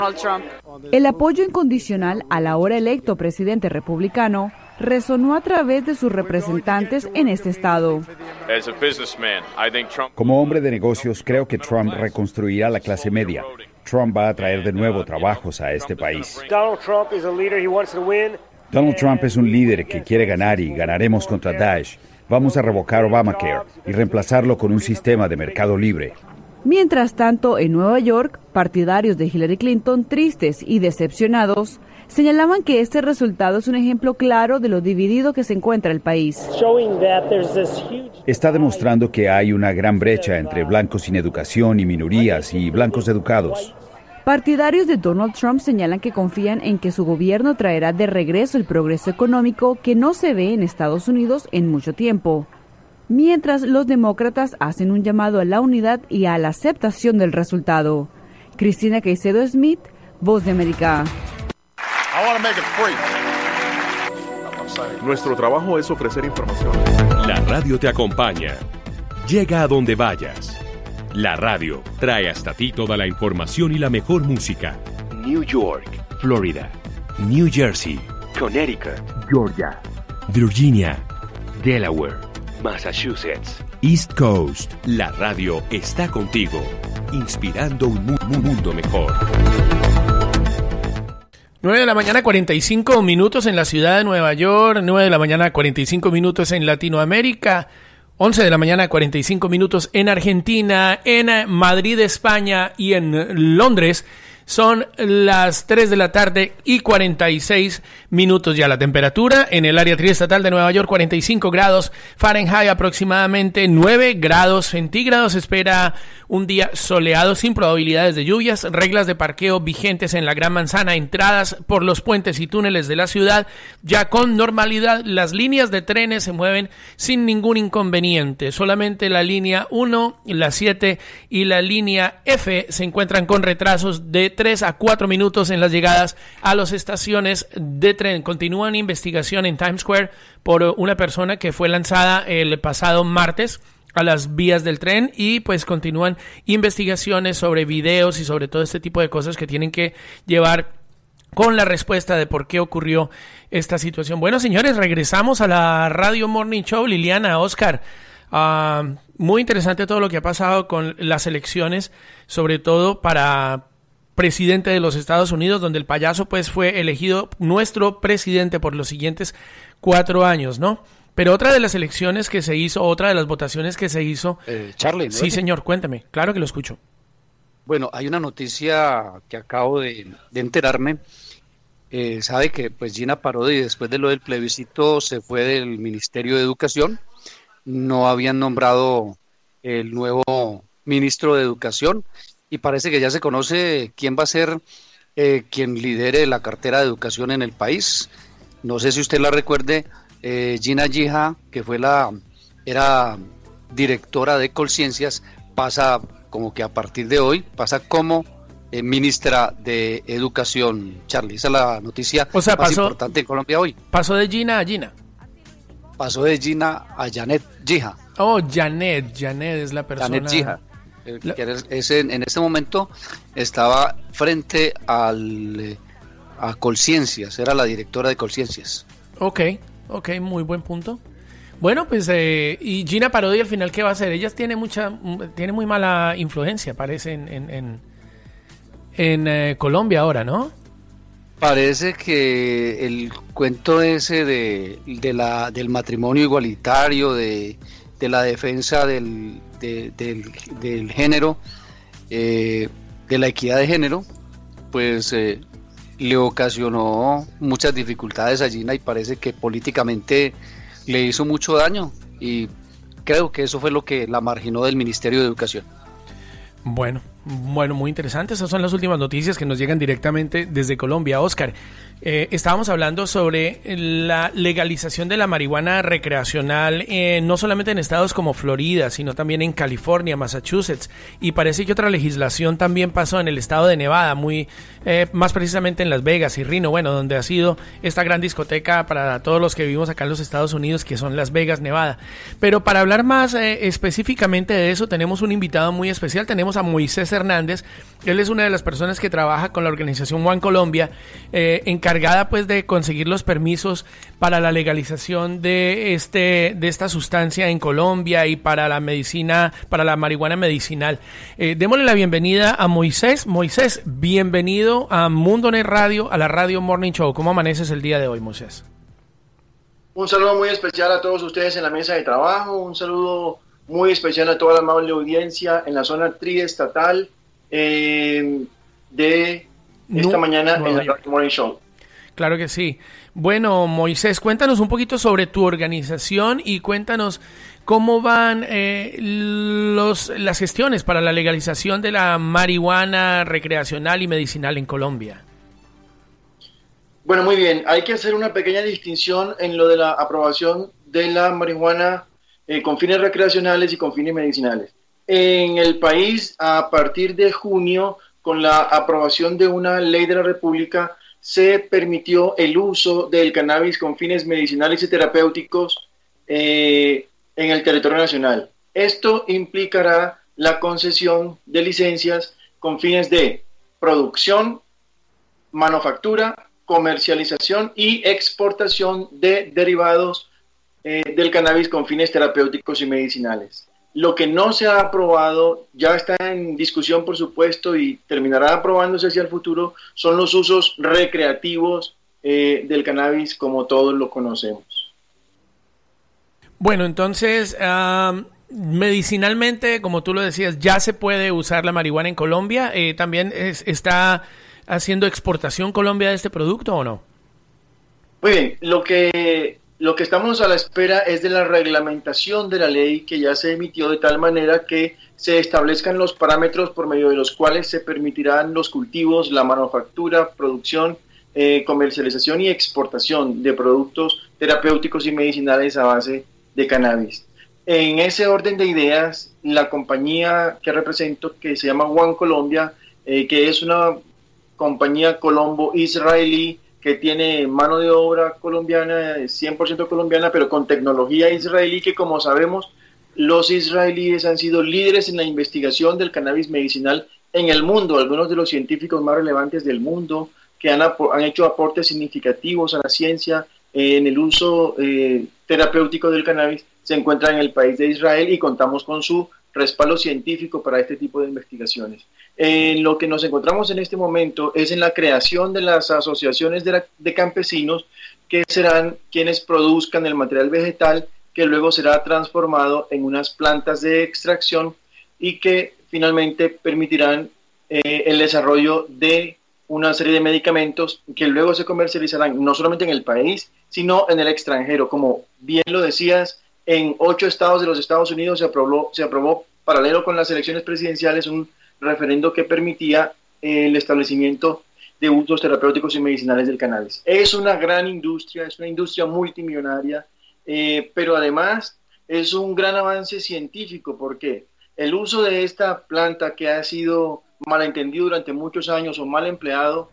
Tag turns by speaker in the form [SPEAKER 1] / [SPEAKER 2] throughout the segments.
[SPEAKER 1] El apoyo incondicional al ahora electo presidente republicano resonó a través de sus representantes en este estado.
[SPEAKER 2] Como hombre de negocios, creo que Trump reconstruirá la clase media. Trump va a traer de nuevo trabajos a este país. Donald Trump es un líder que quiere ganar y ganaremos contra Daesh. Vamos a revocar Obamacare y reemplazarlo con un sistema de mercado libre.
[SPEAKER 1] Mientras tanto, en Nueva York, partidarios de Hillary Clinton, tristes y decepcionados, señalaban que este resultado es un ejemplo claro de lo dividido que se encuentra el país.
[SPEAKER 2] Está demostrando que hay una gran brecha entre blancos sin educación y minorías y blancos educados.
[SPEAKER 1] Partidarios de Donald Trump señalan que confían en que su gobierno traerá de regreso el progreso económico que no se ve en Estados Unidos en mucho tiempo. Mientras los demócratas hacen un llamado a la unidad y a la aceptación del resultado. Cristina Caicedo Smith, Voz de América.
[SPEAKER 3] Nuestro trabajo es ofrecer información.
[SPEAKER 4] La radio te acompaña. Llega a donde vayas. La radio trae hasta ti toda la información y la mejor música. New York, Florida. New Jersey, Connecticut, Georgia, Virginia, Delaware, Massachusetts, East Coast. La radio está contigo, inspirando un mundo mejor.
[SPEAKER 5] 9 de la mañana, 45 minutos en la ciudad de Nueva York, 9 de la mañana, 45 minutos en Latinoamérica, 11 de la mañana, 45 minutos en Argentina, en Madrid, España y en Londres. Son las 3 de la tarde y 46 minutos ya. La temperatura en el área triestatal de Nueva York, 45 grados Fahrenheit, aproximadamente 9 grados centígrados. Espera un día soleado sin probabilidades de lluvias. Reglas de parqueo vigentes en la Gran Manzana. Entradas por los puentes y túneles de la ciudad ya con normalidad. Las líneas de trenes se mueven sin ningún inconveniente. Solamente la línea 1, la 7 y la línea F se encuentran con retrasos de 3 a 4 minutos en las llegadas a las estaciones de tren. Continúa una investigación en Times Square por una persona que fue lanzada el pasado martes a las vías del tren y pues continúan investigaciones sobre videos y sobre todo este tipo de cosas que tienen que llevar con la respuesta de por qué ocurrió esta situación. Bueno, señores, regresamos a la Radio Morning Show. Liliana, Oscar, muy interesante todo lo que ha pasado con las elecciones, sobre todo para presidente de los Estados Unidos, donde el payaso pues fue elegido nuestro presidente por los siguientes 4 años, ¿no? Pero otra de las elecciones que se hizo, otra de las votaciones que se hizo...
[SPEAKER 6] Charlie, ¿no?
[SPEAKER 5] Sí, señor, cuéntame, claro que lo escucho.
[SPEAKER 6] Bueno, hay una noticia que acabo de enterarme. Sabe que pues Gina Parodi, después de lo del plebiscito, se fue del Ministerio de Educación. No habían nombrado el nuevo ministro de Educación. Y parece que ya se conoce quién va a ser quien lidere la cartera de educación en el país. No sé si usted la recuerde, Gina Gija, que era directora de Colciencias, pasa como que a partir de hoy, pasa como ministra de Educación. Charlie, esa es la noticia más importante en Colombia hoy.
[SPEAKER 5] Pasó de Gina a Gina.
[SPEAKER 6] Pasó de Gina a Janet Gija.
[SPEAKER 5] Oh, Janet es la persona.
[SPEAKER 6] Janet Gija. En este momento estaba frente a Colciencias, era la directora de Colciencias. Ok,
[SPEAKER 5] muy buen punto. Bueno, pues, y Gina Parodi al final, ¿qué va a hacer? Ella tiene muy mala influencia, parece, en Colombia ahora, ¿no?
[SPEAKER 6] Parece que el cuento ese del matrimonio igualitario, de la defensa del género, de la equidad de género, pues le ocasionó muchas dificultades a Gina y parece que políticamente le hizo mucho daño y creo que eso fue lo que la marginó del Ministerio de Educación. Bueno,
[SPEAKER 5] muy interesante. Esas son las últimas noticias que nos llegan directamente desde Colombia. Oscar, Estábamos hablando sobre la legalización de la marihuana recreacional, no solamente en estados como Florida, sino también en California, Massachusetts, y parece que otra legislación también pasó en el estado de Nevada, más precisamente en Las Vegas y Reno, bueno, donde ha sido esta gran discoteca para todos los que vivimos acá en los Estados Unidos, que son Las Vegas, Nevada. Pero para hablar más específicamente de eso, tenemos un invitado muy especial, tenemos a Moisés Hernández. Él es una de las personas que trabaja con la organización One Colombia, encargada pues de conseguir los permisos para la legalización de esta sustancia en Colombia y para la medicina, para la marihuana medicinal. Démosle la bienvenida a Moisés. Moisés, bienvenido a Mundonet Radio, a la Radio Morning Show. ¿Cómo amaneces el día de hoy, Moisés?
[SPEAKER 7] Un saludo muy especial a todos ustedes en la mesa de trabajo, un saludo muy especial a toda la amable audiencia en la zona triestatal de esta mañana en la Radio Morning Show.
[SPEAKER 5] Claro que sí. Bueno, Moisés, cuéntanos un poquito sobre tu organización y cuéntanos cómo van las gestiones para la legalización de la marihuana recreacional y medicinal en Colombia.
[SPEAKER 7] Bueno, muy bien. Hay que hacer una pequeña distinción en lo de la aprobación de la marihuana con fines recreacionales y con fines medicinales. En el país, a partir de junio, con la aprobación de una ley de la República, se permitió el uso del cannabis con fines medicinales y terapéuticos en el territorio nacional. Esto implicará la concesión de licencias con fines de producción, manufactura, comercialización y exportación de derivados del cannabis con fines terapéuticos y medicinales. Lo que no se ha aprobado, ya está en discusión por supuesto y terminará aprobándose hacia el futuro, son los usos recreativos del cannabis como todos lo conocemos.
[SPEAKER 5] Bueno, entonces, medicinalmente, como tú lo decías, ya se puede usar la marihuana en Colombia. ¿También está haciendo exportación Colombia de este producto o no?
[SPEAKER 7] Muy bien, lo que estamos a la espera es de la reglamentación de la ley que ya se emitió de tal manera que se establezcan los parámetros por medio de los cuales se permitirán los cultivos, la manufactura, producción, comercialización y exportación de productos terapéuticos y medicinales a base de cannabis. En ese orden de ideas, la compañía que represento, que se llama One Colombia, que es una compañía colombo-israelí, que tiene mano de obra colombiana, 100% colombiana, pero con tecnología israelí, que como sabemos, los israelíes han sido líderes en la investigación del cannabis medicinal en el mundo. Algunos de los científicos más relevantes del mundo que han hecho aportes significativos a la ciencia en el uso terapéutico del cannabis se encuentran en el país de Israel y contamos con su respaldo científico para este tipo de investigaciones. En lo que nos encontramos en este momento es en la creación de las asociaciones de campesinos que serán quienes produzcan el material vegetal que luego será transformado en unas plantas de extracción y que finalmente permitirán el desarrollo de una serie de medicamentos que luego se comercializarán no solamente en el país, sino en el extranjero. Como bien lo decías, en 8 estados de los Estados Unidos se aprobó paralelo con las elecciones presidenciales un referendo que permitía el establecimiento de usos terapéuticos y medicinales del cannabis. Es una gran industria, es una industria multimillonaria, pero además es un gran avance científico porque el uso de esta planta que ha sido malentendido durante muchos años o mal empleado,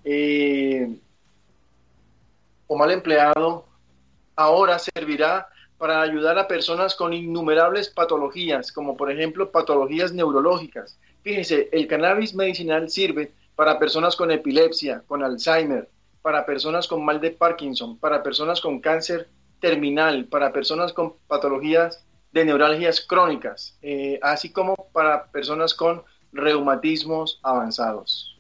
[SPEAKER 7] ahora servirá para ayudar a personas con innumerables patologías, como por ejemplo patologías neurológicas. Fíjense, el cannabis medicinal sirve para personas con epilepsia, con Alzheimer, para personas con mal de Parkinson, para personas con cáncer terminal, para personas con patologías de neuralgias crónicas, así como para personas con reumatismos avanzados.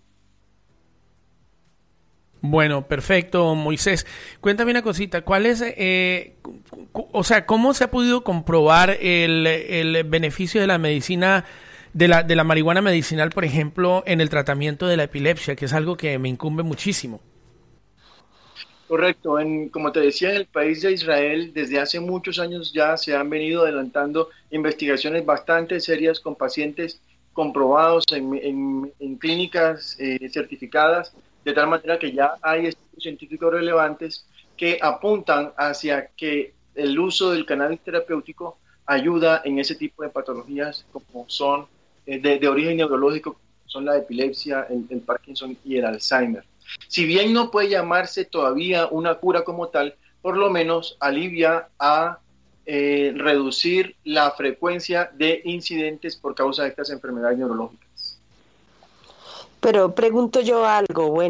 [SPEAKER 5] Bueno, perfecto, Moisés. Cuéntame una cosita, ¿cuál es, cómo se ha podido comprobar el beneficio de la medicina, de la marihuana medicinal, por ejemplo, en el tratamiento de la epilepsia, que es algo que me incumbe muchísimo?
[SPEAKER 7] Correcto, como te decía, en el país de Israel, desde hace muchos años ya se han venido adelantando investigaciones bastante serias con pacientes comprobados en clínicas certificadas, de tal manera que ya hay estudios científicos relevantes que apuntan hacia que el uso del cannabis terapéutico ayuda en ese tipo de patologías como son de origen neurológico, son la epilepsia, el Parkinson y el Alzheimer. Si bien no puede llamarse todavía una cura como tal, por lo menos alivia a reducir la frecuencia de incidentes por causa de estas enfermedades neurológicas.
[SPEAKER 8] Pero pregunto yo algo, bueno,